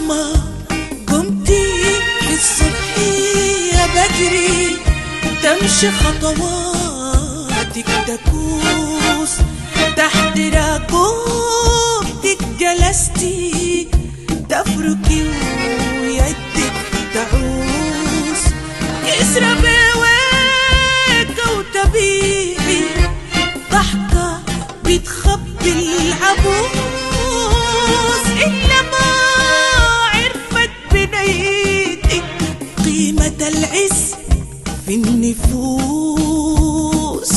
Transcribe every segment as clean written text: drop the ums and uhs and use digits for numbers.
لما قمتي في الصبحية بدري تمشي خطواتك تكوس تحت راكوبتك جلستي تفركي ويدك تعوس كسرة بويكة وتبيعي ضحكة بتخبي العبوس إلا ما عرفت بنيتك قيمة العز في النفوس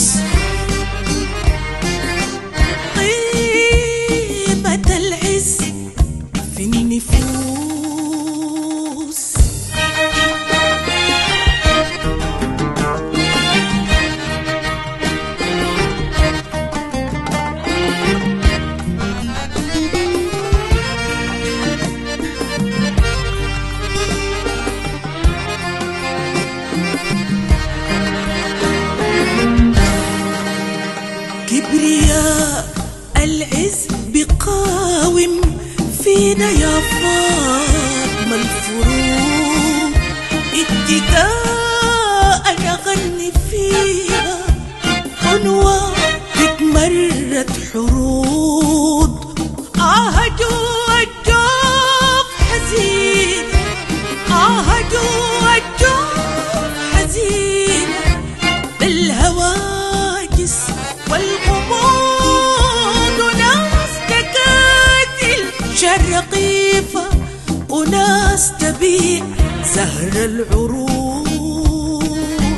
قيمة العز في النفوس كبرياء العز بقاوم فينا يا فاطمة الفروض ابتداء نغني فيها عنوة تتمرد حروض عهدوا الجوف حزين عهدوا الجوف حزين بالهواجس والغموض وناس تقاتل شرقيفة وناس تبيع زهر العروض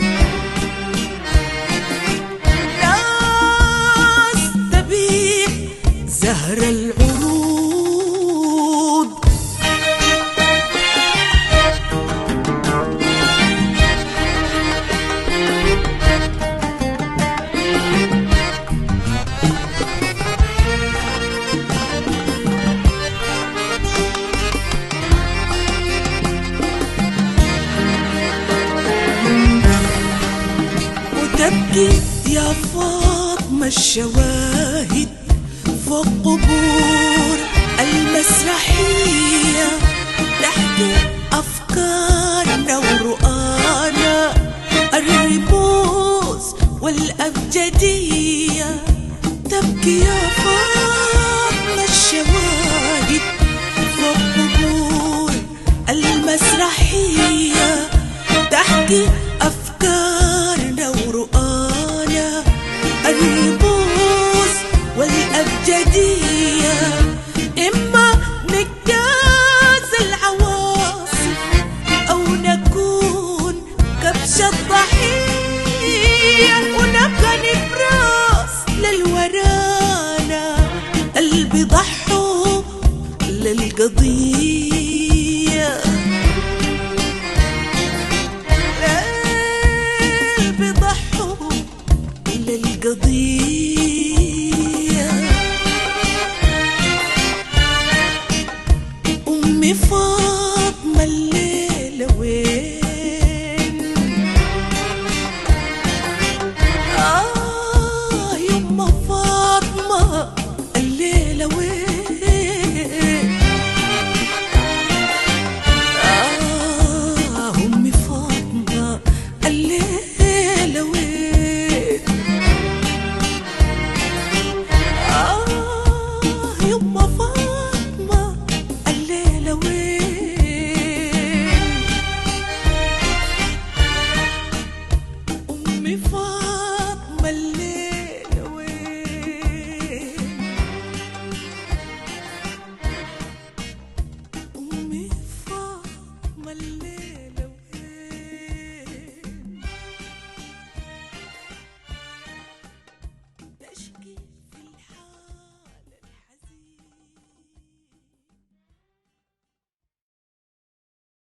ناس تبيع زهر العروض تبكي يا فاطمة الشواهد فوق قبور المسرحية تحت أفكارنا ورؤانا الرموز والأبجدية تبكي يا فاطمة الشواهد فوق قبور المسرحية تحت أفكارنا ورؤانا الرموز والأبجدية إما نجتاز العواصف أو نكون كبش الضحية ونبقى نبراس للورانا اللي بيضحوا للقضية للقضية أمي فاطمة الليلة وين يما فاطمة الليلة وين